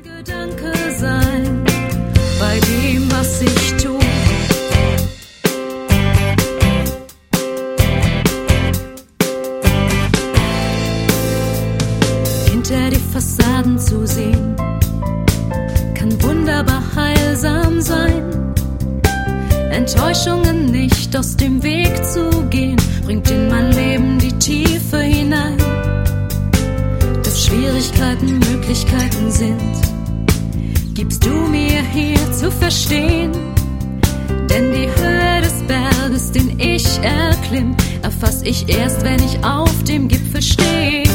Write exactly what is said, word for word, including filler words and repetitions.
Gedanke sein bei dem, was ich tue. Hinter die Fassaden zu sehen, kann wunderbar heilsam sein. Enttäuschungen nicht aus dem Weg zu gehen, bringt in mein Leben die Tiefe hinein. Dass Schwierigkeiten Möglichkeiten sind, gibst du mir hier zu verstehen. Denn die Höhe des Berges, den ich erklimm, erfass ich erst, wenn ich auf dem Gipfel stehe.